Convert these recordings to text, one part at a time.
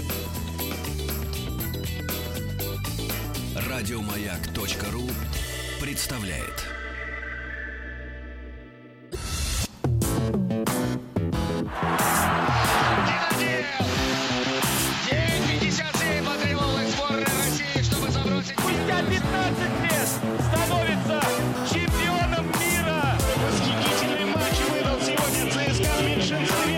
Радиомаяк.ру представляет. День 57 потребовалось сборной России, чтобы забросить... Спустя 15 лет становится чемпионом мира. Восхитительный матч выдал сегодня ЦСКА в меньшинстве.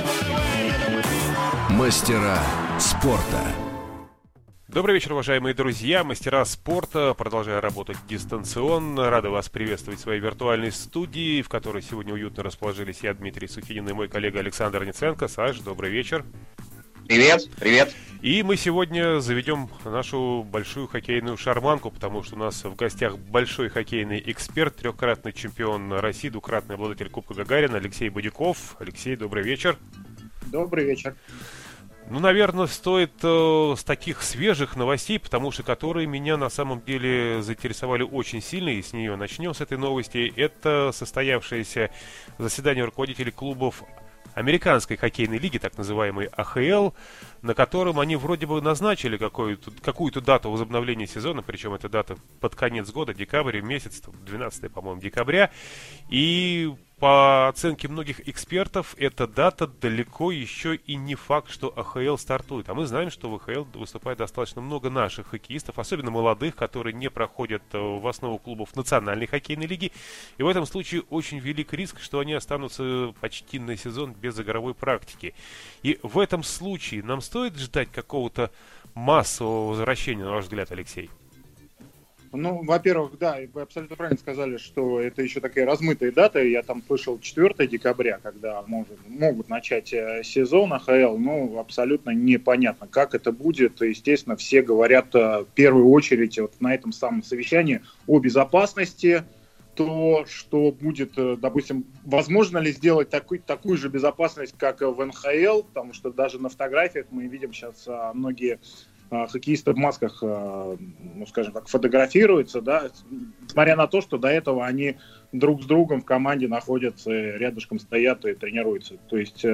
Мастера спорта. Добрый вечер, уважаемые друзья, мастера спорта. Продолжаю работать дистанционно. Рада вас приветствовать в своей виртуальной студии, в которой сегодня уютно расположились я, Дмитрий Сухинин, и мой коллега Александр Ниценко. Саш, добрый вечер. Привет, привет. И мы сегодня заведем нашу большую хоккейную шарманку, потому что у нас в гостях большой хоккейный эксперт, трехкратный чемпион России, двукратный обладатель Кубка Гагарина Алексей Бодяков. Алексей, добрый вечер. Добрый вечер. Ну, наверное, стоит с таких свежих новостей, потому что которые меня на самом деле заинтересовали очень сильно, и с нее начнем, с этой новости. Это состоявшееся заседание руководителей клубов Американской хоккейной лиги, так называемой АХЛ, на котором они вроде бы назначили какую-то дату возобновления сезона, причем эта дата под конец года, декабрь месяц, 12, по-моему, декабря. И по оценке многих экспертов, эта дата далеко еще и не факт, что АХЛ стартует. А мы знаем, что в АХЛ выступает достаточно много наших хоккеистов, особенно молодых, которые не проходят в основу клубов Национальной хоккейной лиги. И в этом случае очень велик риск, что они останутся почти на сезон без игровой практики. И в этом случае нам стоит ждать какого-то массового возвращения, на ваш взгляд, Алексей? Ну, во-первых, да, вы абсолютно правильно сказали, что это еще такая размытая дата. Я там слышал 4 декабря, когда могут начать сезон АХЛ. Ну, абсолютно непонятно, как это будет. Естественно, все говорят в первую очередь вот на этом самом совещании о безопасности. То, что будет, допустим, возможно ли сделать такую же безопасность, как в НХЛ, потому что даже на фотографиях мы видим сейчас многие хоккеисты в масках, ну, скажем так, фотографируются, да, несмотря на то, что до этого они друг с другом в команде находятся, рядышком стоят и тренируются. То есть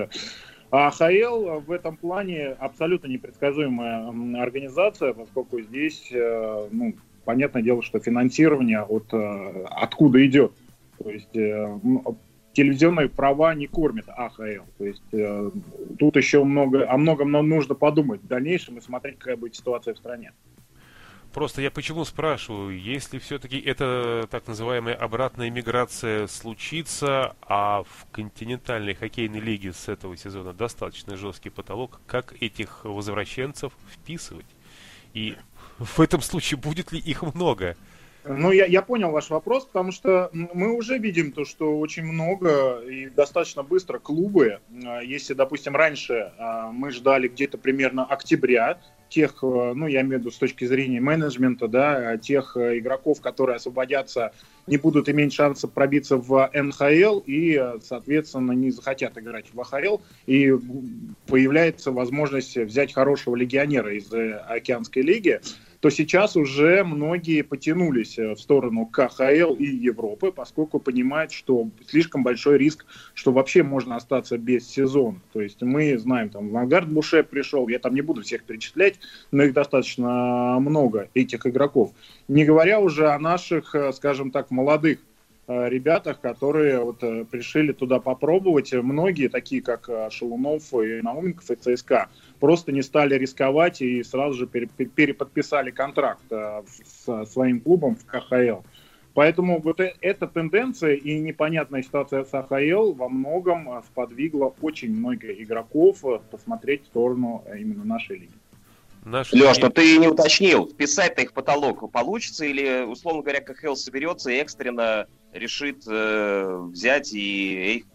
АХЛ в этом плане абсолютно непредсказуемая организация, поскольку здесь, ну, понятное дело, что финансирование откуда идет. То есть телевизионные права не кормят АХЛ. То есть тут еще о многом нам нужно подумать в дальнейшем и смотреть, какая будет ситуация в стране. Просто я почему спрашиваю, если все-таки эта так называемая обратная миграция случится, а в континентальной хоккейной лиге с этого сезона достаточно жесткий потолок, как этих возвращенцев вписывать? И в этом случае будет ли их много? Ну, я понял ваш вопрос, потому что мы уже видим то, что очень много и достаточно быстро клубы, если, допустим, раньше мы ждали где-то примерно октября тех, ну, я имею в виду с точки зрения менеджмента, да, тех игроков, которые освободятся, не будут иметь шанса пробиться в НХЛ и, соответственно, не захотят играть в АХЛ, и появляется возможность взять хорошего легионера из Океанской лиги, то сейчас уже многие потянулись в сторону КХЛ и Европы, поскольку понимают, что слишком большой риск, что вообще можно остаться без сезона. То есть мы знаем, там, Вангард Буше пришел, я там не буду всех перечислять, но их достаточно много, этих игроков. Не говоря уже о наших, скажем так, молодых ребятах, которые вот решили туда попробовать. Многие, такие как Шалунов и Науменков и ЦСКА, просто не стали рисковать и сразу же переподписали контракт со своим клубом в КХЛ. Поэтому вот эта тенденция и непонятная ситуация с АХЛ во многом сподвигла очень много игроков посмотреть в сторону именно нашей лиги. Леш, но ты не уточнил, вписать-то их в потолок получится или, условно говоря, КХЛ соберется и экстренно решит взять и их...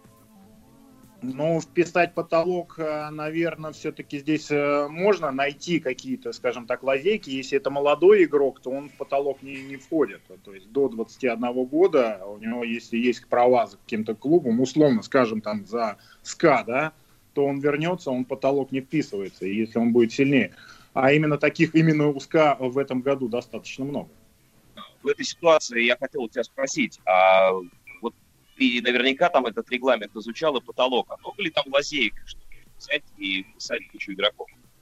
Ну, вписать потолок, наверное, все-таки здесь можно найти какие-то, скажем так, лазейки. Если это молодой игрок, то он в потолок не входит. То есть до 21 года у него, если есть права за каким-то клубом, условно, скажем, там за СКА, да, то он вернется, он в потолок не вписывается, если он будет сильнее. А именно у СКА в этом году достаточно много. В этой ситуации я хотел у тебя спросить, вот ты наверняка там этот регламент изучал и потолок, а много ли там лазеек, чтобы взять и писать кучу игроков?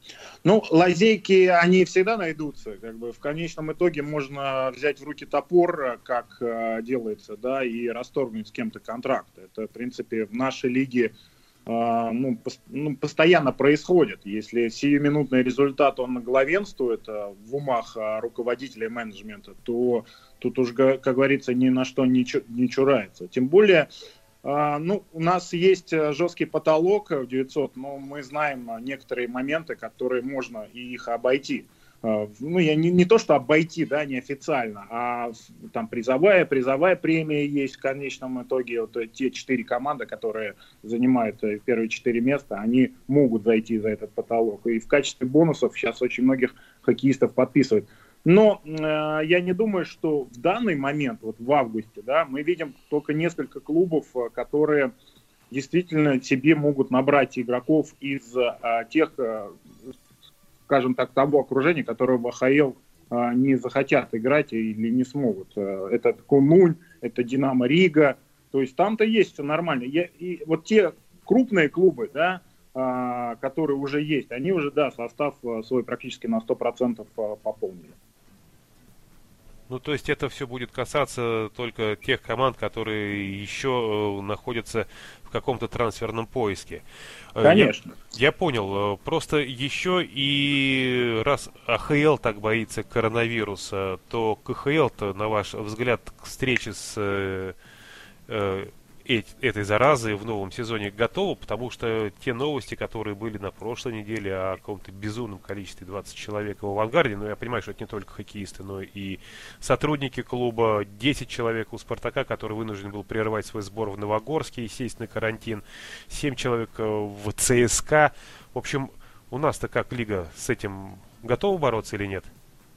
Ну, лазейки, они всегда найдутся. Как бы в конечном итоге можно взять в руки топор, как делается, да, и расторгнуть с кем-то контракт. Это, в принципе, в нашей лиге постоянно происходит. Если сиюминутный результат, он главенствует в умах руководителя и менеджмента, то тут уж, как говорится, ни на что не чурается. Тем более, у нас есть жесткий потолок в 900, но мы знаем некоторые моменты, которые можно и их обойти. Я не то, что обойти, да, неофициально, а там призовая премия есть в конечном итоге. Вот те 4 команды, которые занимают первые 4 места, они могут зайти за этот потолок. И в качестве бонусов сейчас очень многих хоккеистов подписывают. Но я не думаю, что в данный момент, вот в августе, да, мы видим только несколько клубов, которые действительно себе могут набрать игроков из тех, скажем так, того окружения, которые в АХЛ не захотят играть или не смогут. Это Кунунь, это Динамо Рига. То есть там-то есть все нормально. И вот те крупные клубы, да, которые уже есть, они уже, да, состав свой практически на 100% пополнили. Ну, то есть это все будет касаться только тех команд, которые еще находятся в каком-то трансферном поиске. Конечно. Я понял. Просто еще и раз АХЛ так боится коронавируса, то КХЛ-то, на ваш взгляд, к встрече с этой заразы в новом сезоне готова, потому что те новости, которые были на прошлой неделе о каком-то безумном количестве 20 человек в «Авангарде», я понимаю, что это не только хоккеисты, но и сотрудники клуба, 10 человек у «Спартака», который вынужден был прервать свой сбор в Новогорске и сесть на карантин, 7 человек в ЦСКА. В общем, у нас-то как лига с этим готова бороться или нет?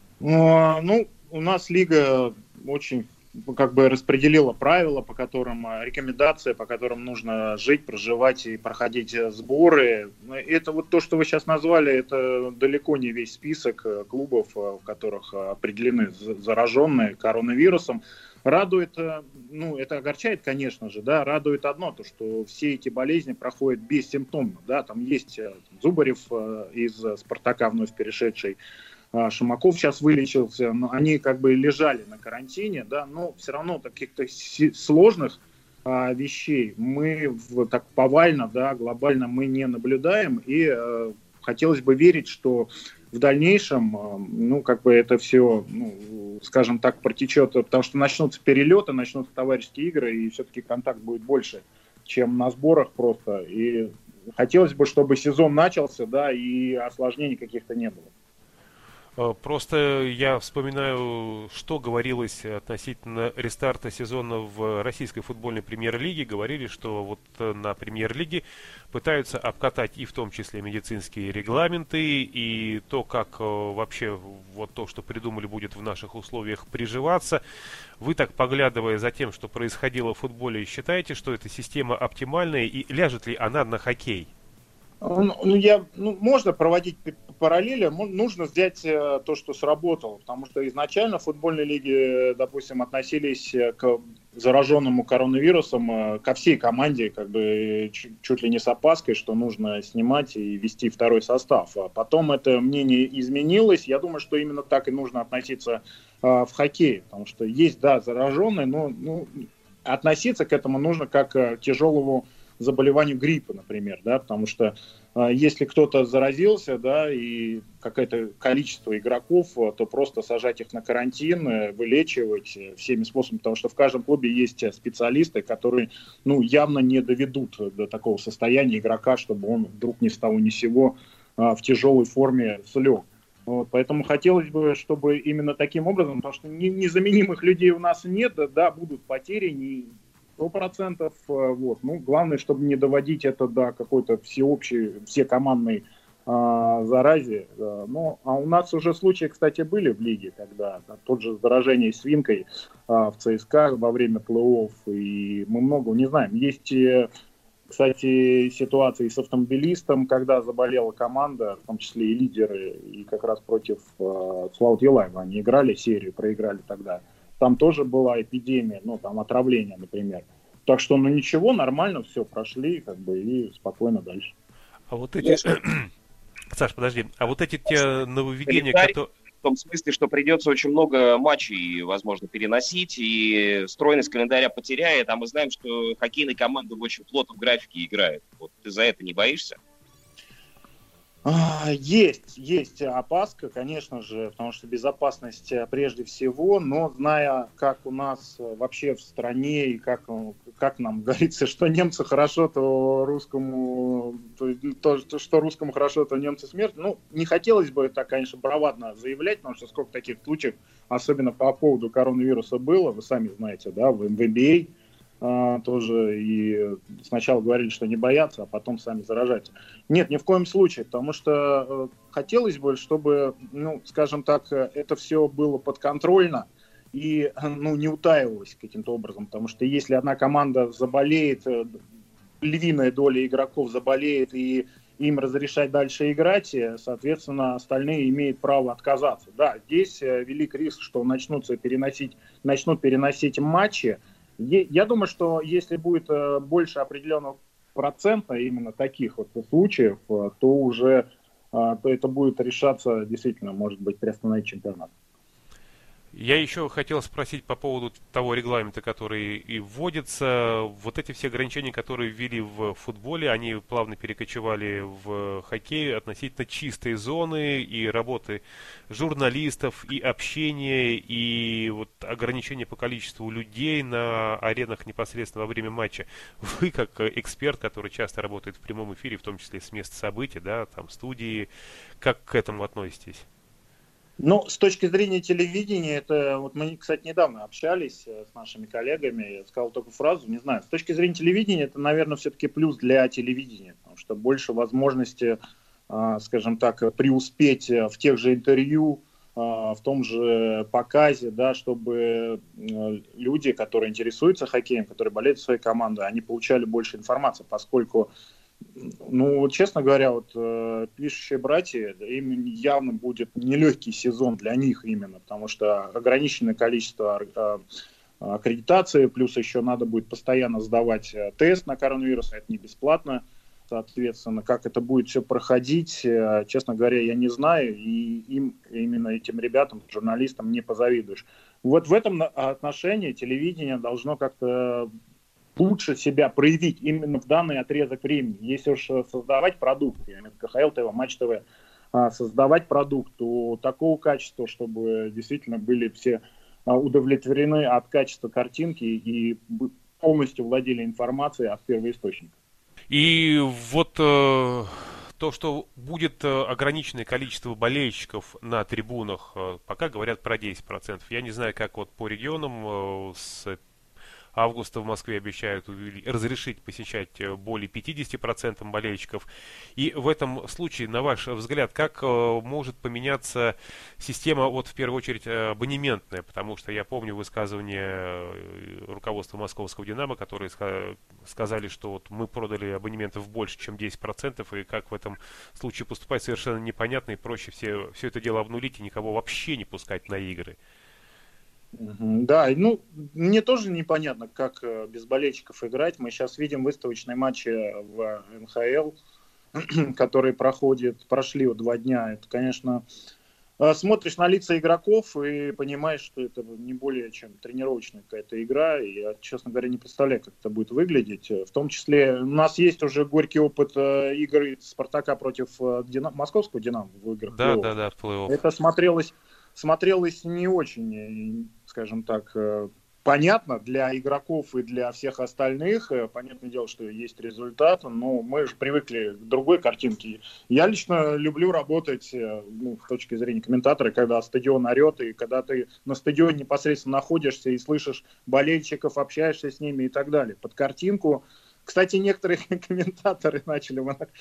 У нас лига очень распределила правила, по которым, рекомендации, по которым нужно жить, проживать и проходить сборы. Это вот то, что вы сейчас назвали, это далеко не весь список клубов, в которых определены зараженные коронавирусом. Радует, это огорчает, конечно же, да, радует одно, то, что все эти болезни проходят бессимптомно, да, там есть Зубарев из «Спартака», вновь перешедший, Шумаков сейчас вылечился, но они лежали на карантине, да, но все равно каких-то сложных вещей мы так повально, да, глобально мы не наблюдаем, и хотелось бы верить, что в дальнейшем, это все, скажем так, протечет, потому что начнутся перелеты, начнутся товарищеские игры, и все-таки контакт будет больше, чем на сборах просто, и хотелось бы, чтобы сезон начался, да, и осложнений каких-то не было. Просто я вспоминаю, что говорилось относительно рестарта сезона в российской футбольной премьер-лиге. Говорили, что вот на премьер-лиге пытаются обкатать и в том числе медицинские регламенты, и то, как вообще вот то, что придумали, будет в наших условиях приживаться. Вы так, поглядывая за тем, что происходило в футболе, считаете, что эта система оптимальная, и ляжет ли она на хоккей? Можно проводить параллели, нужно взять то, что сработало, потому что изначально в футбольной лиге, допустим, относились к зараженному коронавирусом ко всей команде, чуть ли не с опаской, что нужно снимать и вести второй состав. А потом это мнение изменилось, я думаю, что именно так и нужно относиться в хоккее, потому что есть, да, зараженные, но относиться к этому нужно как к тяжелому заболеванию гриппа, например, да, потому что если кто-то заразился, да, и какое-то количество игроков, то просто сажать их на карантин, вылечивать всеми способами, потому что в каждом клубе есть специалисты, которые, явно не доведут до такого состояния игрока, чтобы он вдруг ни с того ни с сего в тяжелой форме слег. Вот, поэтому хотелось бы, чтобы именно таким образом, потому что незаменимых людей у нас нет, да, будут потери, 100%. Вот. Главное, чтобы не доводить это до какой-то всеобщей, всекомандной заразе. А у нас уже случаи, кстати, были в лиге, когда тот же заражение свинкой в ЦСКА во время плей-офф, и мы много не знаем. Есть, кстати, ситуации с автомобилистом, когда заболела команда, в том числе и лидеры, и как раз против Славут Елаева они играли серию, проиграли тогда. Там тоже была эпидемия, отравление, например. Так что, ничего, нормально, все, прошли, и спокойно дальше. А вот эти Саш, подожди, а вот эти те нововведения, Календарь которые... в том смысле, что придется очень много матчей, возможно, переносить, и стройность календаря потеряет, а мы знаем, что хоккейные команды в очень плотном графике играют. Вот ты за это не боишься? Есть опаска, конечно же, потому что безопасность прежде всего, но зная, как у нас вообще в стране и как нам говорится, что немцу хорошо, то русскому, что русскому хорошо, то немцу смерть. Ну, не хотелось бы так, конечно, бравадно заявлять, потому что сколько таких случаев, особенно по поводу коронавируса было, вы сами знаете, да, в NBA тоже, и сначала говорили, что не боятся, а потом сами заражаются. Нет, ни в коем случае, потому что хотелось бы, чтобы, ну, скажем так, это все было подконтрольно и, ну, не утаивалось каким-то образом, потому что если одна команда заболеет, львиная доля игроков заболеет, и им разрешать дальше играть, соответственно, остальные имеют право отказаться. Да, здесь велик риск, что начнут переносить матчи. Я думаю, что если будет больше определенного процента именно таких вот случаев, то уже то это будет решаться действительно, может быть, приостановить чемпионат. Я еще хотел спросить по поводу того регламента, который и вводится. Вот эти все ограничения, которые ввели в футболе, они плавно перекочевали в хоккей относительно чистой зоны и работы журналистов, и общения, и вот ограничения по количеству людей на аренах непосредственно во время матча. Вы, как эксперт, который часто работает в прямом эфире, в том числе с места событий, да, там студии, как к этому относитесь? Ну, с точки зрения телевидения, это вот мы, кстати, недавно общались с нашими коллегами, я сказал такую фразу, не знаю, с точки зрения телевидения, это, наверное, все-таки плюс для телевидения, потому что больше возможности, скажем так, преуспеть в тех же интервью, в том же показе, да, чтобы люди, которые интересуются хоккеем, которые болеют за своей командой, они получали больше информации, поскольку, ну, честно говоря, вот пишущие братья, им явно будет нелегкий сезон для них именно, потому что ограниченное количество аккредитации, плюс еще надо будет постоянно сдавать тест на коронавирус, это не бесплатно, соответственно, как это будет все проходить, честно говоря, я не знаю, и им, именно этим ребятам, журналистам, не позавидуешь. Вот в этом отношении телевидение должно как-то лучше себя проявить именно в данный отрезок времени. Если уж создавать продукт, я имею в виду КХЛ ТВ, Матч ТВ, создавать продукт, то такого качества, чтобы действительно были все удовлетворены от качества картинки и полностью владели информацией от первоисточника. И вот то, что будет ограниченное количество болельщиков на трибунах, пока говорят про 10%. Я не знаю, как вот по регионам с августа в Москве обещают разрешить посещать более 50% болельщиков. И в этом случае, на ваш взгляд, как может поменяться система, вот в первую очередь абонементная? Потому что я помню высказывание руководства московского «Динамо», которые сказали, что вот мы продали абонементов больше, чем 10%, и как в этом случае поступать совершенно непонятно, и проще все это дело обнулить и никого вообще не пускать на игры. Да, ну, мне тоже непонятно, как без болельщиков играть. Мы сейчас видим выставочные матчи в НХЛ, которые прошли вот 2 дня. Это, конечно, смотришь на лица игроков и понимаешь, что это не более чем тренировочная какая-то игра. И я, честно говоря, не представляю, как это будет выглядеть. В том числе у нас есть уже горький опыт игры Спартака против московского Динамо в играх. Да, в плей-офф. Это смотрелось не очень, скажем так, понятно для игроков и для всех остальных. Понятное дело, что есть результат, но мы же привыкли к другой картинке. Я лично люблю работать, с точки зрения комментатора, когда стадион орет, и когда ты на стадионе непосредственно находишься и слышишь болельщиков, общаешься с ними и так далее. Под картинку. Кстати, некоторые комментаторы начали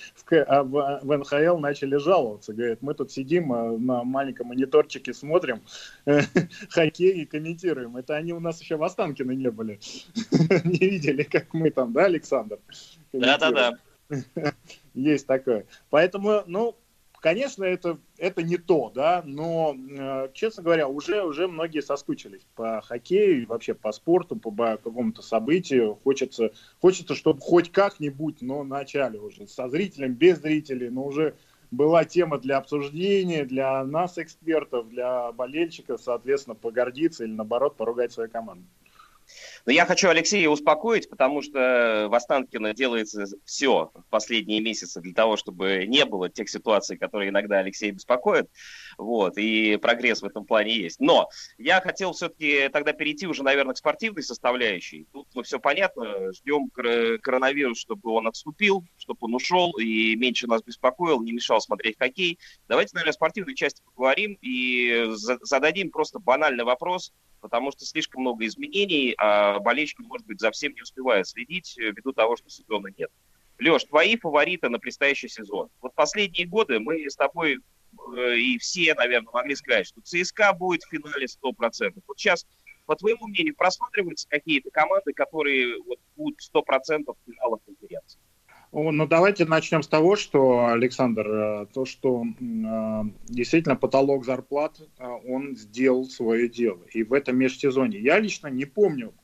в НХЛ начали жаловаться. Говорят, мы тут сидим на маленьком мониторчике, смотрим хоккей и комментируем. Это они у нас еще в Останкино не были. Не видели, как мы там, да, Александр? Да. Есть такое. Поэтому, конечно, это не то, да, но, честно говоря, уже многие соскучились по хоккею, вообще по спорту, по какому-то событию. Хочется, чтобы хоть как-нибудь, но начали уже со зрителем, без зрителей, но уже была тема для обсуждения, для нас, экспертов, для болельщиков, соответственно, погордиться или, наоборот, поругать свою команду. Но я хочу Алексея успокоить, потому что в Останкино делается все в последние месяцы для того, чтобы не было тех ситуаций, которые иногда Алексея беспокоят. Вот, и прогресс в этом плане есть. Но я хотел все-таки тогда перейти уже, наверное, к спортивной составляющей. Тут все понятно. Ждем коронавирус, чтобы он отступил, чтобы он ушел и меньше нас беспокоил, не мешал смотреть хоккей. Давайте, наверное, о спортивной части поговорим и зададим просто банальный вопрос, потому что слишком много изменений, а болельщики, может быть, за всем не успевают следить ввиду того, что сезона нет. Леш, твои фавориты на предстоящий сезон? Вот последние годы мы с тобой и все, наверное, могли сказать, что ЦСКА будет в финале 100%. Вот сейчас, по твоему мнению, просматриваются какие-то команды, которые вот будут 100% в финалах конференции? Ну, давайте начнем с того, что, Александр, то, что действительно потолок зарплат, он сделал свое дело. И в этом межсезонье. Я лично не помню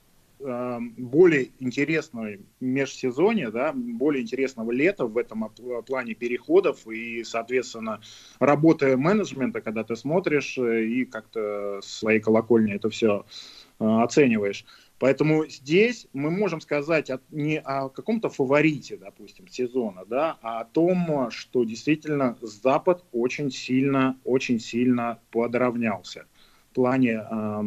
более интересного межсезонья, да, более интересного лета в этом плане переходов и, соответственно, работы менеджмента, когда ты смотришь и как-то с своей колокольни это все оцениваешь. Поэтому здесь мы можем сказать не о каком-то фаворите, допустим, сезона, да, а о том, что действительно Запад очень сильно подравнялся в плане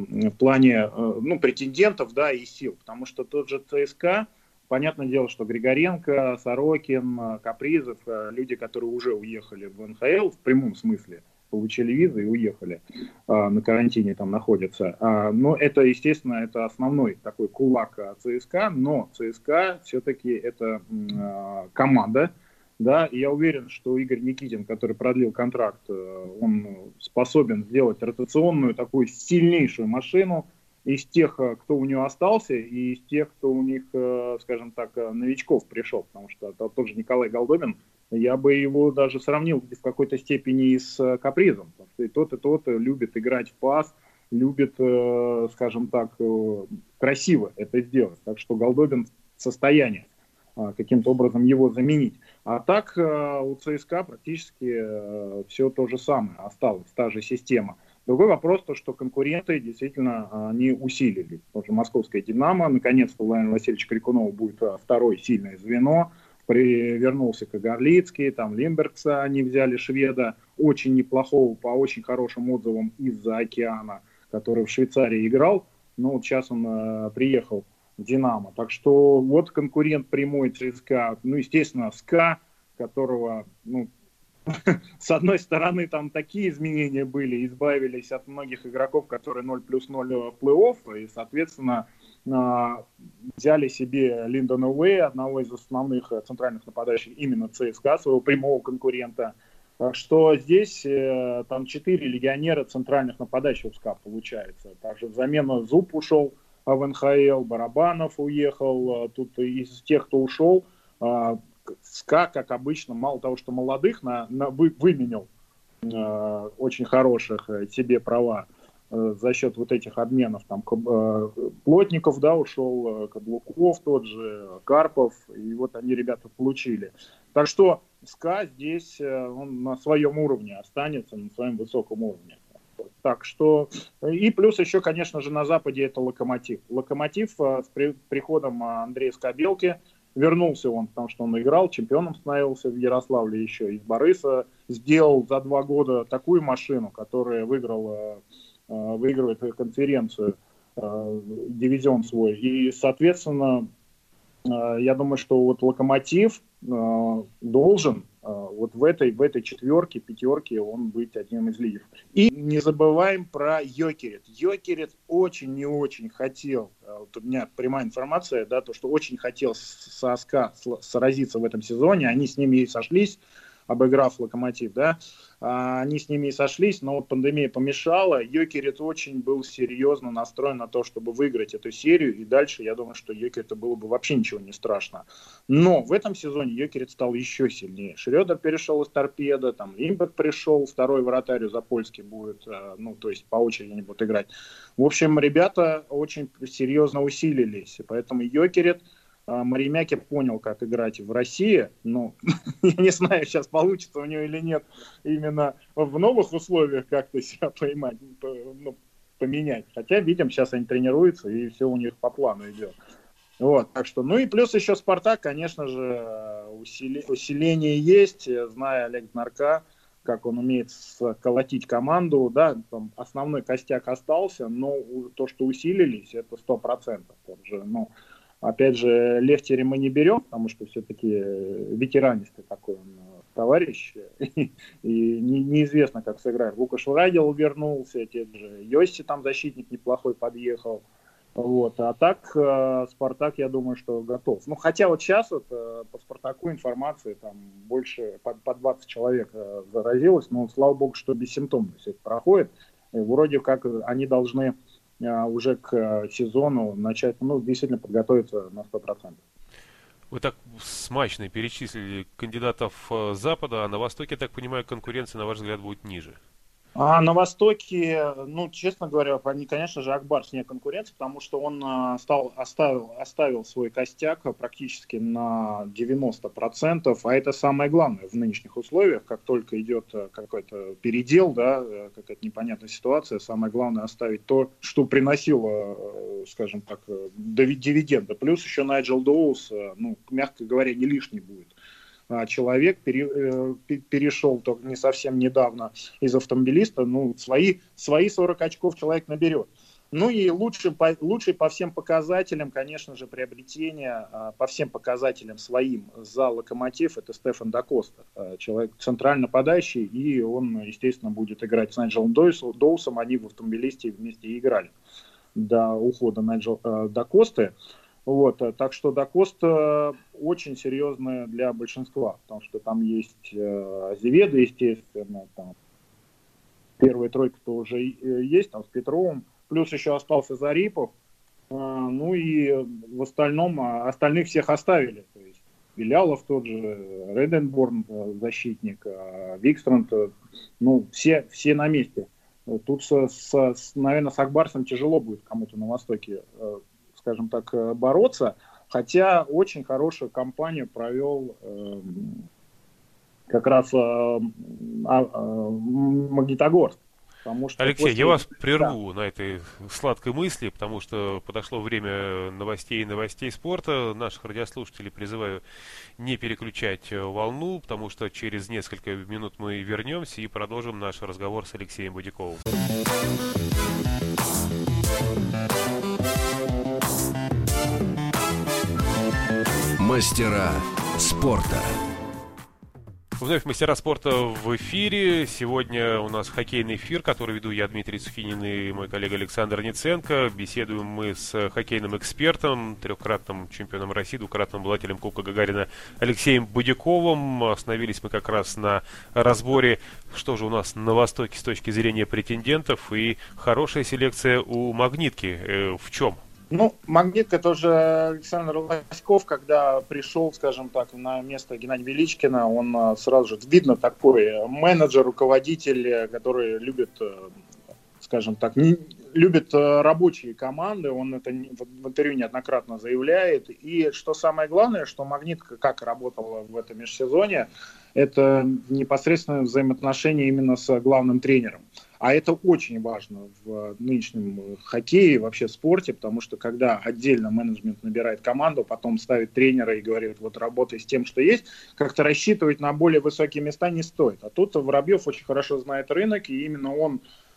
претендентов, да, и сил. Потому что тот же ЦСКА, понятное дело, что Григоренко, Сорокин, Капризов, люди, которые уже уехали в НХЛ в прямом смысле, получили визы и уехали, на карантине там находятся. Но это, естественно, это основной такой кулак ЦСКА, но ЦСКА все-таки это команда, да, и я уверен, что Игорь Никитин, который продлил контракт, он способен сделать ротационную такую сильнейшую машину из тех, кто у него остался, и из тех, кто у них, скажем так, новичков пришел, потому что тот же Николай Голдобин, я бы его даже сравнил в какой-то степени с Капризом. Потому что и тот любит играть в пас, любит, скажем так, красиво это сделать. Так что Голдобин в состоянии каким-то образом его заменить. А так у ЦСКА практически все то же самое осталось, та же система. Другой вопрос, то, что конкуренты действительно они усилили. Потому что московская «Динамо», наконец-то Владимир Васильевич Крикунов будет второе сильное звено. Вернулся Кагарлицкий, там Лимбергса они взяли, шведа, очень неплохого, по очень хорошим отзывам из-за океана, который в Швейцарии играл. Но вот сейчас он приехал в «Динамо». Так что вот конкурент прямой ЦСКА, ну, естественно, СКА, которого, ну, с одной стороны, там такие изменения были, избавились от многих игроков, которые 0+0 в плей-офф, и, соответственно, взяли себе Линдона Уэя, одного из основных центральных нападающих именно ЦСКА, своего прямого конкурента. Так что здесь там 4 легионера центральных нападающих СКА получается. Также взамен Зуб ушел в НХЛ, Барабанов уехал. Тут из тех, кто ушел, СКА, как обычно, мало того, что молодых выменял очень хороших себе права за счет вот этих обменов, там Плотников, да, ушел, Каблуков тот же, Карпов, и вот они, ребята, получили. Так что СКА здесь он на своем уровне останется, на своем высоком уровне. Так что, и плюс еще, конечно же, на Западе это Локомотив. Локомотив с приходом Андрея Скобелки, вернулся он, потому что он играл, чемпионом становился в Ярославле еще из Бориса, сделал за 2 года такую машину, которая выигрывает конференцию, дивизион свой. И, соответственно, я думаю, что вот Локомотив должен вот в этой четверке, пятерке он быть одним из лидеров. И не забываем про Йокерит. Йокерит очень не очень хотел, вот у меня прямая информация, да, то, что очень хотел со СКА сразиться в этом сезоне, они с ними и сошлись, обыграв Локомотив, да, они с ними и сошлись, но вот пандемия помешала. Йокерит очень был серьезно настроен на то, чтобы выиграть эту серию, и дальше, я думаю, что Йокериту было бы вообще ничего не страшно. Но в этом сезоне Йокерит стал еще сильнее. Шрёдер перешел из Торпедо, там Лимберг пришел, второй вратарь Запольский будет, ну, то есть по очереди они будут играть. В общем, ребята очень серьезно усилились, поэтому Йокерит Маремяки понял, как играть в России. Ну, я не знаю, сейчас получится у него или нет именно в новых условиях как-то себя поймать, поменять. Хотя, видим, сейчас они тренируются, и все у них по плану идет. Вот, так что, ну и плюс еще «Спартак», конечно же, усиление есть, зная Олега Норка, как он умеет колотить команду, да, там основной костяк остался, но то, что усилились, это 100%. Ну, опять же, Лехтери мы не берем, потому что все-таки ветеранистый такой он товарищ, и неизвестно, как сыграет. Лукаш Радил вернулся, те же Йосси, там защитник неплохой подъехал. Вот. А так «Спартак», я думаю, что готов. Ну, хотя вот сейчас вот, по «Спартаку» информации там больше, по 20 человек заразилось, но слава богу, что бессимптомно все это проходит. И вроде как они должны уже к сезону начать, ну, действительно подготовиться на 100%. Вы так смачно перечислили кандидатов Запада, а на Востоке, я так понимаю, конкуренция, на ваш взгляд, будет ниже. А на Востоке, ну, честно говоря, конечно же, Акбарс вне конкуренции, потому что он оставил свой костяк практически на 90%, а это самое главное в нынешних условиях, как только идет какой-то передел, да, какая-то непонятная ситуация, самое главное оставить то, что приносило, скажем так, дивиденды. Плюс еще Найджел Доус, ну, мягко говоря, не лишний будет. Человек перешел только не совсем недавно из автомобилиста, ну, свои 40 очков человек наберет. Ну и лучший по всем показателям, конечно же, приобретение по всем показателям своим за «Локомотив» это Стефан да Коста. Человек центрально нападающий, и он, естественно, будет играть с Найджелом Доусом. Они в автомобилисте вместе и играли до ухода да Косты. Вот, так что да Коста очень серьезная для большинства, потому что там есть Азеведо, естественно, там первая тройка-то уже есть, там с Петровым, плюс еще остался Зарипов, ну и в остальном остальных всех оставили, то есть Белялов тот же, Реденборн защитник, Викстранд, ну все на месте. Тут, наверное, с Акбарсом тяжело будет кому-то на Востоке, скажем так, бороться, хотя очень хорошую кампанию провел как раз Магнитогорск. Потому что Алексей, я вас прерву на этой сладкой мысли, потому что подошло время новостей спорта. Наших радиослушателей призываю не переключать волну, потому что через несколько минут мы вернемся и продолжим наш разговор с Алексеем Будяковым. Мастера спорта. Вновь «Мастера спорта» в эфире. Сегодня у нас хоккейный эфир, который веду я, Дмитрий Сухинин, и мой коллега Александр Ниценко. Беседуем мы с хоккейным экспертом, трехкратным чемпионом России, двукратным обладателем Кубка Гагарина Алексеем Будяковым. Остановились мы как раз на разборе, что же у нас на Востоке с точки зрения претендентов, и хорошая селекция у «Магнитки». В чем? Ну, «Магнитка» тоже Александр Лоськов, когда пришел, скажем так, на место Геннадия Величкина, он сразу же, видно, такой менеджер, руководитель, который любит, скажем так, любит рабочие команды, он это в интервью неоднократно заявляет. И что самое главное, что «Магнитка» как работала в этом межсезонье, это непосредственное взаимоотношение именно с главным тренером. А это очень важно в нынешнем хоккее, вообще в спорте, потому что когда отдельно менеджмент набирает команду, потом ставит тренера и говорит, вот работай с тем, что есть, как-то рассчитывать на более высокие места не стоит. А тут Воробьев очень хорошо знает рынок, и именно он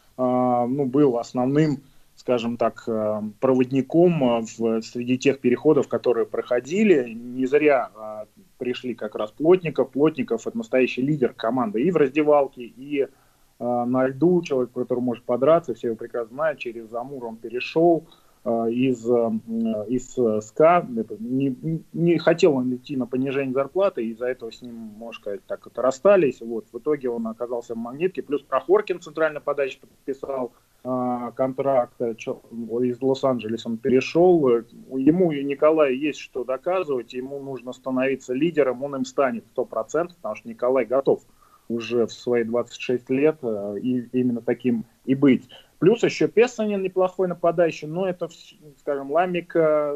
был основным, скажем так, проводником среди тех переходов, которые проходили. Не зря пришли как раз Плотников. Плотников – это настоящий лидер команды и в раздевалке, и на льду, человек, который может подраться, все его прекрасно знают, через Амур он перешел из СКА, не хотел он идти на понижение зарплаты, и из-за этого с ним, можно сказать, так вот расстались, вот, в итоге он оказался в «Магнитке», плюс Прохоркин, центральный подача, подписал контракт из Лос-Анджелеса, он перешел, ему и Николаю есть что доказывать, ему нужно становиться лидером, он им станет 100%, потому что Николай готов уже в свои 26 лет и именно таким и быть. Плюс еще Пессонен неплохой нападающий, но это, скажем, Ламик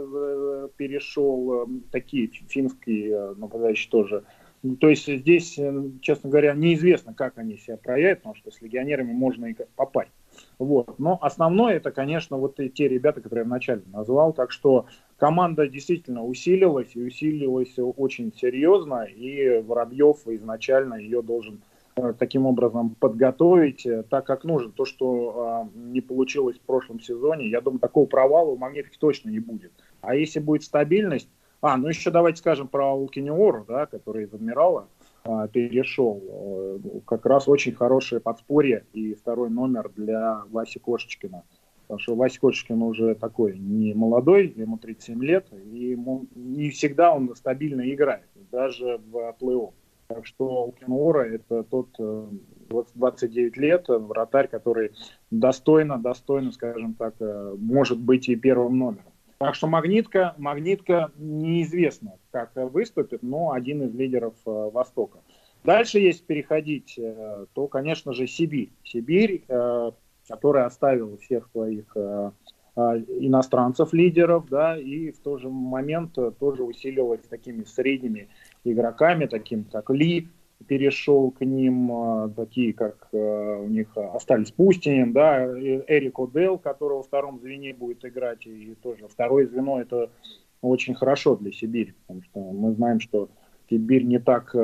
перешел, такие финские нападающие тоже. То есть здесь, честно говоря, неизвестно, как они себя проявят, потому что с легионерами можно и попасть. Вот. Но основное это, конечно, вот и те ребята, которые я вначале назвал. Так что команда действительно усилилась, и усилилась очень серьезно, и Воробьев изначально ее должен таким образом подготовить так, как нужно. То, что не получилось в прошлом сезоне, я думаю, такого провала у «Магнитки» точно не будет. А если будет стабильность, ну еще давайте скажем про Улкиниору, да, который из «Адмирала» перешел. Как раз очень хорошее подспорье и второй номер для Васи Кошечкина. Потому что Вася Кошечкин уже такой не молодой, ему 37 лет, и ему не всегда он стабильно играет, даже в плей-офф. Так что Улкиниора это тот 29 лет вратарь, который достойно, скажем так, может быть и первым номером. Так что «Магнитка» неизвестно, как выступит, но один из лидеров Востока. Дальше, если переходить, то, конечно же, Сибирь. Сибирь, которая оставила всех своих иностранцев, лидеров, да, и в тот же момент тоже усилилась такими средними игроками, таким как Ли, перешел к ним, такие как у них остались Пустинин, да, Эрик Одел, который во втором звене будет играть, и тоже второе звено это очень хорошо для Сибири, потому что мы знаем, что Сибирь не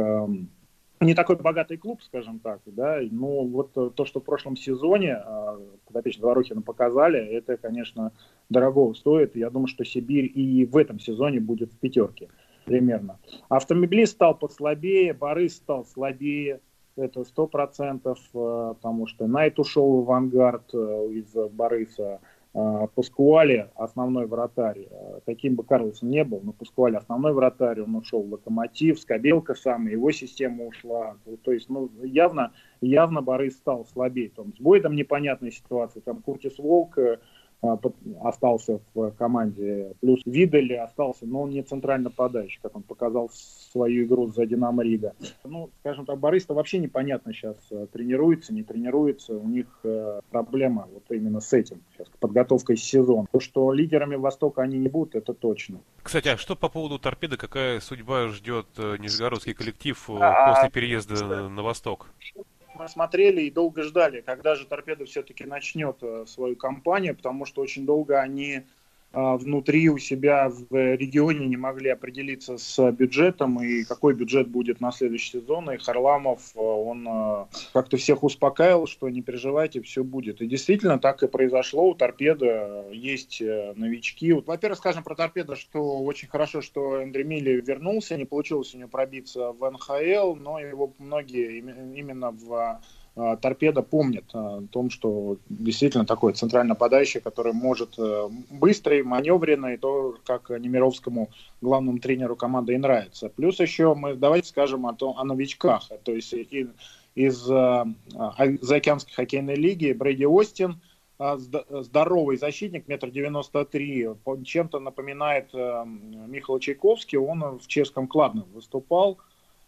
такой богатый клуб, скажем так, да, но вот то, что в прошлом сезоне подопечные Дворухина показали, это, конечно, дорого стоит, я думаю, что Сибирь и в этом сезоне будет в пятерке. Примерно. Автомобилист стал послабее, Борис стал слабее, это 100%, потому что Найт ушел в «Авангард» из Бориса, Паскуале основной вратарь, каким бы Карлсон не был, но Паскуале основной вратарь, он ушел в «Локомотив», Скобелка сам, его система ушла, то есть явно Борис стал слабее. Там, с Бойдом непонятная ситуация, там Куртис Волк остался в команде, плюс Видель остался, но он не центрально нападающий, как он показал свою игру за «Динамо Рига». Скажем так, Борис-то вообще непонятно сейчас, тренируется, не тренируется, у них проблема вот именно с этим, сейчас, подготовкой сезона. То, что лидерами Востока они не будут, это точно. Кстати, а что по поводу «Торпеды», какая судьба ждет нижегородский коллектив после переезда на Восток? Мы смотрели и долго ждали, когда же «Торпеда» все-таки начнет свою кампанию, потому что очень долго они внутри у себя в регионе не могли определиться с бюджетом и какой бюджет будет на следующий сезон. И Харламов, он как-то всех успокаивал, что не переживайте, все будет. И действительно так и произошло. У «Торпеды» есть новички. Во-первых, скажем про «Торпеду», что очень хорошо, что Эндри Милли вернулся. Не получилось у него пробиться в НХЛ, но его многие именно в «Торпеда» помнит о том, что действительно такой центральный нападающий, который может быстрый, маневренный, то, как Немировскому, главному тренеру команды, и нравится. Плюс еще давайте скажем о новичках. То есть из Заокеанской хоккейной лиги Брэди Остин, здоровый защитник, 1,93 м, чем-то напоминает Михаила Чайковский, он в чешском Кладно выступал.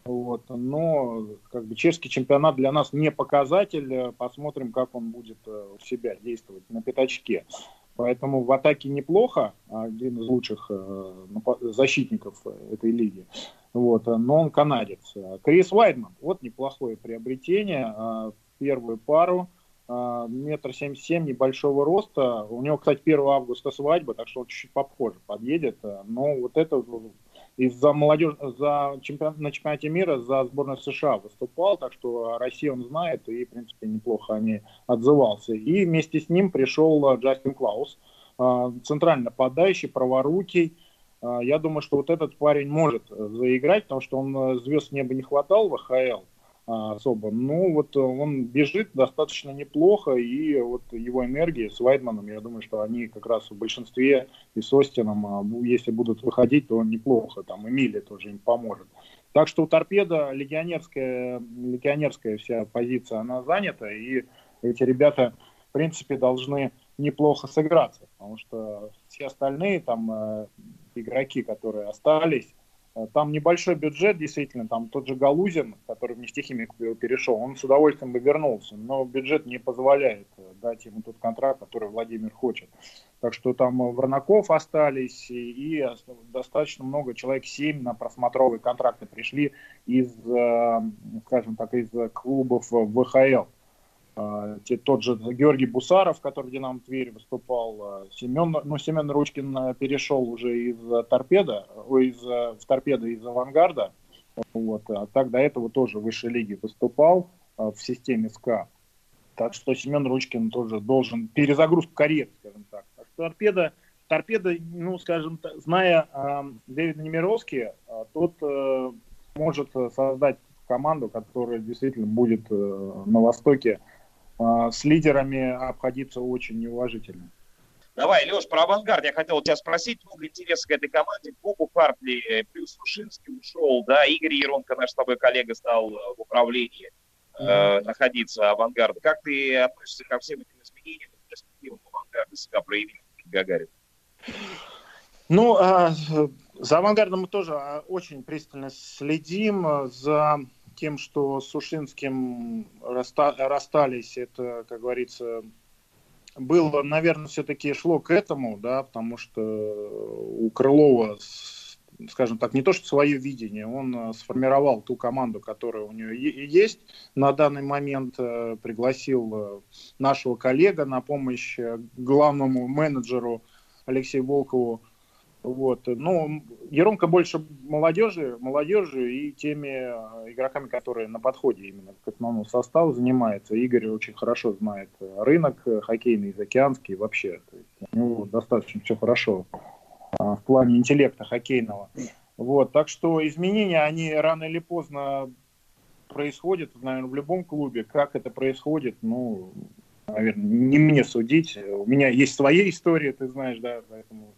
Но чешский чемпионат для нас не показатель. Посмотрим, как он будет у себя действовать на пятачке. Поэтому в атаке неплохо, один из лучших защитников этой лиги. Но он канадец. Крис Уайдман, неплохое приобретение. Первую пару. 1,77 м, небольшого роста. У него, кстати, 1 августа свадьба, так что он чуть-чуть попозже подъедет. Но это из-за молодежи, на чемпионате мира за сборную США выступал, так что Россию он знает, и, в принципе, неплохо о ней отзывался. И вместе с ним пришел Джастин Клаус, центральный нападающий, праворукий. Я думаю, что этот парень может заиграть, потому что он звезд неба не хватал в АХЛ особо. Он бежит достаточно неплохо, и его энергия с Вайдманом, я думаю, что они как раз в большинстве и с Остином, если будут выходить, то неплохо. Там Эмилия тоже им поможет. Так что у «Торпеда» легионерская вся позиция, она занята, и эти ребята, в принципе, должны неплохо сыграться, потому что все остальные там игроки, которые остались, Там небольшой бюджет, действительно, там тот же Галузин, который в нефтехимик перешел, он с удовольствием бы вернулся, но бюджет не позволяет дать ему тот контракт, который Владимир хочет. Так что там Варнаков остались, и достаточно много, человек 7 на просмотровые контракты пришли из, скажем так, из клубов ВХЛ. Тот же Георгий Бусаров, который в «Динамо Тверь» выступал, Семен Ручкин перешел уже из «Торпедо», в «Торпедо» из «Авангарда», вот, а так до этого тоже в высшей лиге выступал в системе СКА. Так что Семен Ручкин тоже должен перезагрузку карьеры, скажем так. Так что «Торпедо», ну, скажем так, зная Дэвида Немировски, тот может создать команду, которая действительно будет на Востоке с лидерами обходиться очень неуважительно. Давай, Леш, про «Авангард» я хотел тебя спросить. Много интереса к этой команде. Бобу Хартли плюс Сушинский ушел, да, Игорь Еронко, наш с тобой коллега, стал в управлении находиться «Авангарда». Как ты относишься ко всем этим изменениям? Перспективам «Авангарда» себя проявил Гагарин? Ну, за «Авангардом» мы тоже очень пристально следим. За тем, что с Сушинским расстались, это, как говорится, было, наверное, все-таки шло к этому, да, потому что у Крылова, скажем так, не то что свое видение, он сформировал ту команду, которая у него есть. На данный момент пригласил нашего коллега на помощь главному менеджеру Алексею Волкову. Вот. Ну, Еронко больше молодежи и теми игроками, которые на подходе именно к основному составу занимаются. Игорь очень хорошо знает рынок хоккейный, заокеанский вообще. То есть у него достаточно все хорошо в плане интеллекта хоккейного. Вот. Так что изменения, они рано или поздно происходят, наверное, в любом клубе. Как это происходит, ну, наверное, не мне судить. У меня есть своя история, ты знаешь, да, поэтому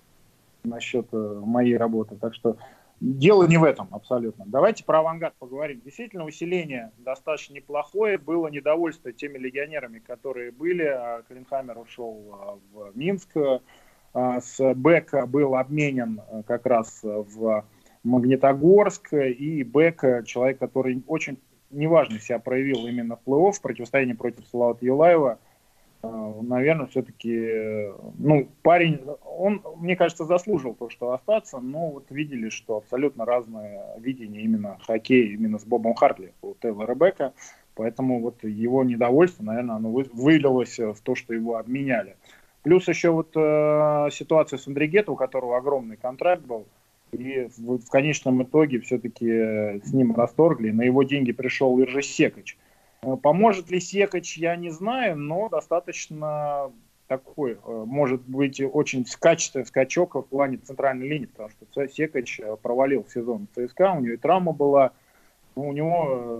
насчет моей работы. Так что дело не в этом абсолютно. Давайте про «Авангард» поговорим. Действительно, усиление достаточно неплохое. Было недовольство теми легионерами, которые были. Клинхаммер ушел в Минск. С Бека был обменен как раз в Магнитогорск. И Бек, человек, который очень неважно себя проявил именно в плей-офф, в противостоянии против Салавата Юлаева, наверное, все-таки, ну, парень, он, мне кажется, заслужил то, что остаться, но вот видели, что абсолютно разное видение именно хоккея, именно с Бобом Хартли у Тейлора Бека, поэтому вот его недовольство, наверное, оно вылилось в то, что его обменяли. Плюс еще вот ситуация с Андригето, у которого огромный контракт был, и в конечном итоге все-таки с ним расторгли, на его деньги пришел Иржи Секач. Поможет ли Секач, я не знаю, но достаточно такой, может быть, очень качественный скачок в плане центральной линии, потому что Секач провалил сезон в ЦСКА, у него и травма была, у него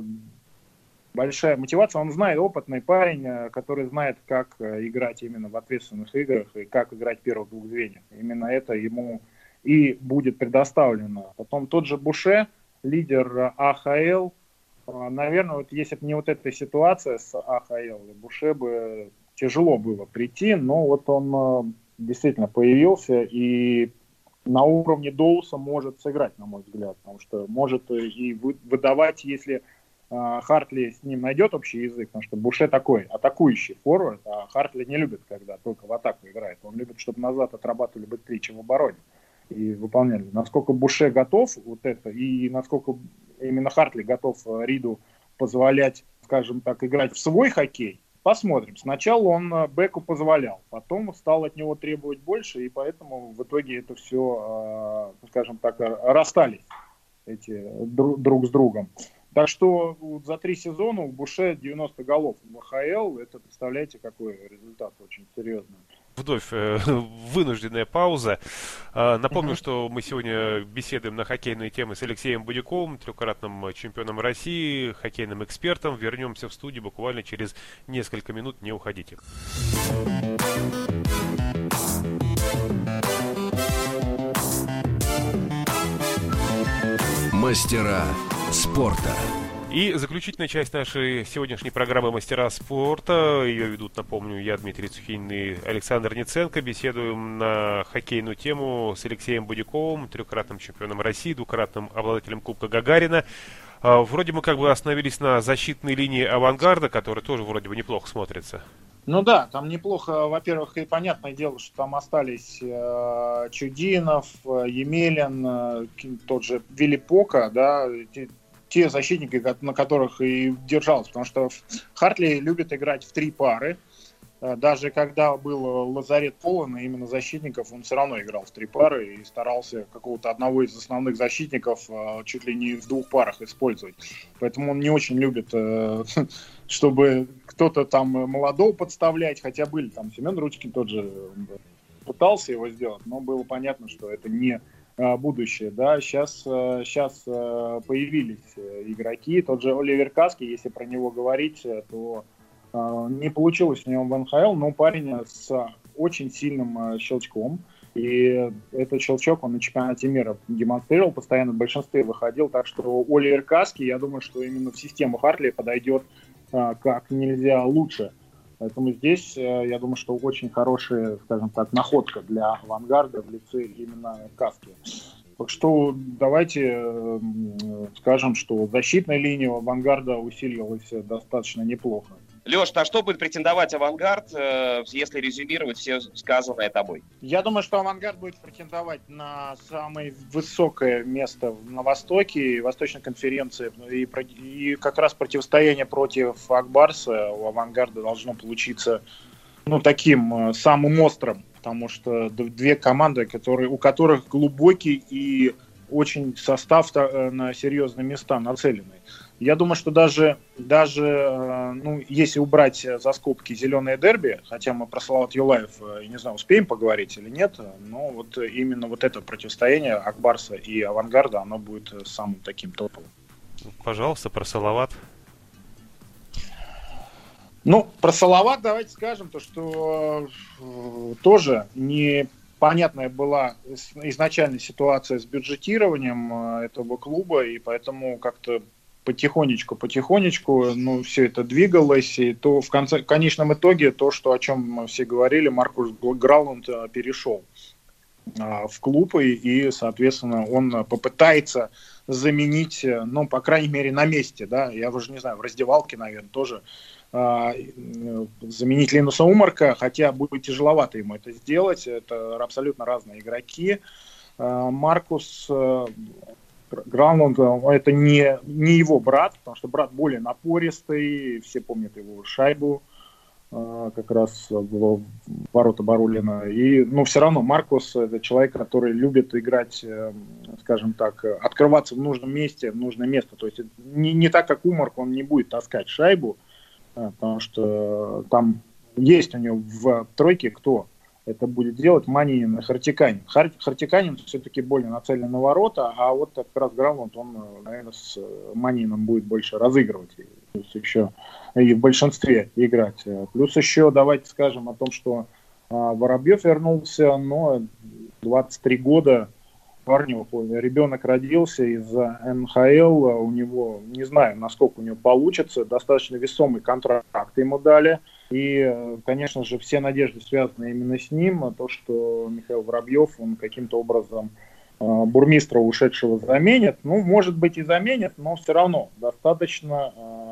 большая мотивация, он знает, опытный парень, который знает, как играть именно в ответственных играх и как играть в первых двух звеньях. Именно это ему и будет предоставлено. Потом тот же Буше, лидер АХЛ. Наверное, вот если бы не вот эта ситуация с АХЛ, Буше бы тяжело было прийти, но вот он действительно появился и на уровне Доуса может сыграть, на мой взгляд, потому что может и выдавать, если Хартли с ним найдет общий язык, потому что Буше такой атакующий форвард, а Хартли не любит, когда только в атаку играет, он любит, чтобы назад отрабатывали быстрее, чем в обороне. И выполняли. Насколько Буше готов вот это, и насколько именно Хартли готов Риду позволять, скажем так, играть в свой хоккей, посмотрим. Сначала он Беку позволял, потом стал от него требовать больше, и поэтому в итоге это все, скажем так, расстались эти друг с другом. Так что за 3 сезона у Буше 90 голов в АХЛ, это, представляете, какой результат очень серьезный. Вновь вынужденная пауза. Напомню, что мы сегодня беседуем на хоккейные темы с Алексеем Будяковым, трехкратным чемпионом России, хоккейным экспертом. Вернемся в студию буквально через несколько минут. Не уходите. Мастера спорта. И заключительная часть нашей сегодняшней программы «Мастера спорта». Ее ведут, напомню, я, Дмитрий Цухинин и Александр Ниценко. Беседуем на хоккейную тему с Алексеем Будяковым, трехкратным чемпионом России, двукратным обладателем Кубка Гагарина. Вроде мы как бы остановились на защитной линии «Авангарда», которая тоже вроде бы неплохо смотрится. Ну да, там неплохо, во-первых, и понятное дело, что там остались Чудинов, Емелин, тот же Вилипока, да, те защитники, на которых и держался, потому что Хартли любит играть в 3 пары. Даже когда был лазарет полон, именно защитников, он все равно играл в 3 пары и старался какого-то одного из основных защитников чуть ли не в 2 парах использовать. Поэтому он не очень любит, чтобы кто-то там молодого подставлять, хотя были там Семен Ручкин тот же пытался его сделать, но было понятно, что это не будущее, да, сейчас появились игроки, тот же Оливер Каски, если про него говорить, то не получилось у него в НХЛ, но парень с очень сильным щелчком, и этот щелчок он на чемпионате мира демонстрировал, постоянно в большинстве выходил, так что Оливер Каски, я думаю, что именно в систему Хартли подойдет как нельзя лучше. Поэтому здесь, я думаю, что очень хорошая, скажем так, находка для «Авангарда» в лице именно Каски. Так что давайте скажем, что защитная линия «Авангарда» усилилась достаточно неплохо. Леш, на что будет претендовать «Авангард», если резюмировать все сказанное тобой? Я думаю, что «Авангард» будет претендовать на самое высокое место на Востоке, Восточной конференции, и как раз противостояние против Акбарса у «Авангарда» должно получиться таким самым острым, потому что 2 команды, у которых глубокий и очень состав на серьезные места нацеленный. Я думаю, что даже если убрать за скобки зеленое дерби, хотя мы про Салават Юлаев, не знаю, успеем поговорить или нет, но вот именно вот это противостояние Акбарса и «Авангарда», оно будет самым таким топовым. Пожалуйста, про Салават. Про Салават давайте скажем, что тоже непонятная была изначально ситуация с бюджетированием этого клуба, и поэтому как-то потихонечку, все это двигалось, и то в конечном итоге то, о чем мы все говорили, Маркус Граунд перешел в клуб, и, соответственно, он попытается заменить, по крайней мере, на месте, да, я уже не знаю, в раздевалке, наверное, тоже заменить Линуса Умарка, хотя будет тяжеловато ему это сделать, это абсолютно разные игроки. Маркус Граунд, это не его брат, потому что брат более напористый, все помнят его шайбу, как раз в ворота Барулина. И, все равно Маркус — это человек, который любит играть, скажем так, открываться в нужном месте, в нужное место. То есть не так, как Умарк, он не будет таскать шайбу, потому что там есть у него в тройке кто это будет делать, Манинин и Хартиканин. Хартиканин все-таки более нацелен на ворота, а вот как раз Граунд, он, наверное, с Манинином будет больше разыгрывать, плюс еще и в большинстве играть. Плюс еще давайте скажем о том, что Воробьев вернулся, но 23 года парню, ребенок родился из НХЛ, у него, не знаю, насколько у него получится, достаточно весомый контракт ему дали. И, конечно же, все надежды связаны именно с ним. То, что Михаил Воробьев, он каким-то образом бурмистра ушедшего заменит. Может быть и заменит, но все равно достаточно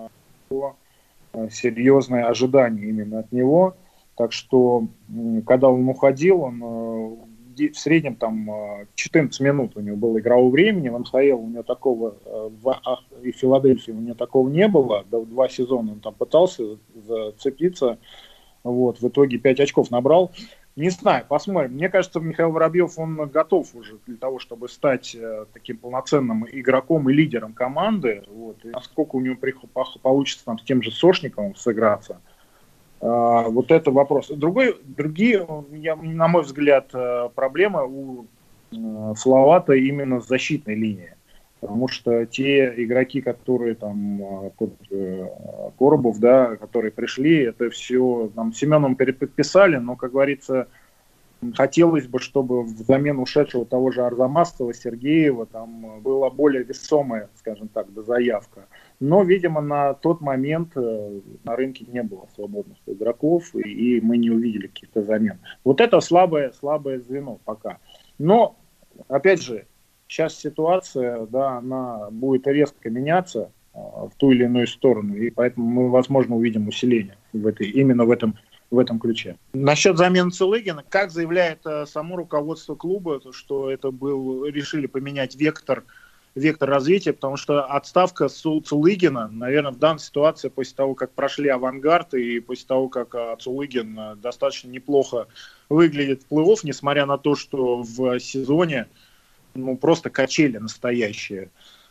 серьезное ожидание именно от него. Так что, когда он уходил, он в среднем там 14 минут у него было игрового времени. В НХЛ у него такого, и в Филадельфии у него такого не было. 2 сезона он там пытался зацепиться. В итоге 5 очков набрал. Не знаю, посмотрим. Мне кажется, Михаил Воробьев, он готов уже для того, чтобы стать таким полноценным игроком и лидером команды. И насколько у него получится там с тем же Сошниковым сыграться. Вот это вопрос. Другие, на мой взгляд, проблемы у Салавата именно с защитной линией. Потому что те игроки, которые там, Коробов, да, которые пришли, это все там Семеном переподписали, но, как говорится, Хотелось бы, чтобы взамен ушедшего того же Арзамасова, Сергеева там была более весомая, скажем так, заявка. Но, видимо, на тот момент на рынке не было свободных игроков, и мы не увидели каких-то замен. Вот это слабое звено пока. Но, опять же, сейчас ситуация, да, она будет резко меняться в ту или иную сторону, и поэтому мы, возможно, увидим усиление именно в этом ключе. Насчет замены Цулыгина, как заявляет само руководство клуба, что это решили поменять вектор развития, потому что отставка Цулыгина, наверное, в данной ситуации, после того, как прошли «Авангард» и после того, как Цулыгин достаточно неплохо выглядит в плей-офф, несмотря на то, что в сезоне просто качели настоящие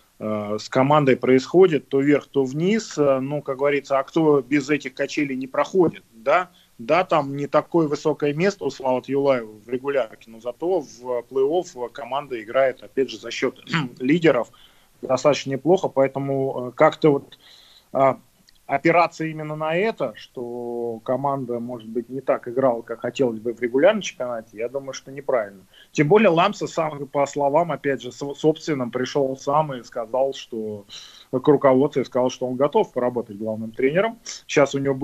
с командой происходит, то вверх, то вниз, как говорится, а кто без этих качелей не проходит, да? Да, там не такое высокое место у Славы Юлаева в регулярке, но зато в плей-офф команда играет, опять же, за счет лидеров достаточно неплохо, поэтому как-то опираться именно на это, что команда, может быть, не так играла, как хотелось бы в регулярном чемпионате, я думаю, что неправильно. Тем более Ламса сам, по словам, опять же, собственным, пришел сам и сказал, что к руководству и сказал, что он готов поработать главным тренером. Сейчас у него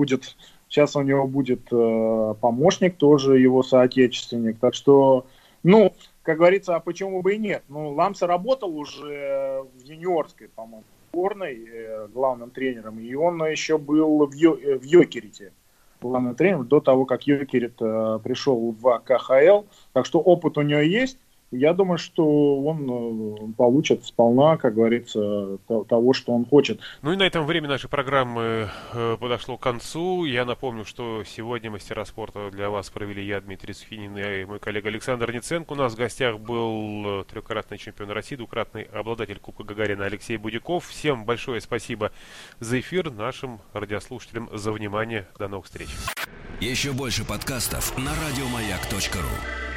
будет помощник, тоже его соотечественник. Так что, как говорится, а почему бы и нет? Ламса работал уже в юниорской, по-моему, сборной главным тренером, и он еще был в Йокерите главным тренером до того, как Йокерит пришел в КХЛ. Так что опыт у него есть. Я думаю, что он получит сполна, как говорится, того, что он хочет. И на этом время нашей программы подошло к концу. Я напомню, что сегодня мастера спорта для вас провели я, Дмитрий Суфинин, и мой коллега Александр Ниценко. У нас в гостях был трехкратный чемпион России, двукратный обладатель Кубка Гагарина Алексей Будяков. Всем большое спасибо за эфир, нашим радиослушателям за внимание. До новых встреч. Еще больше подкастов на радиомаяк.ру.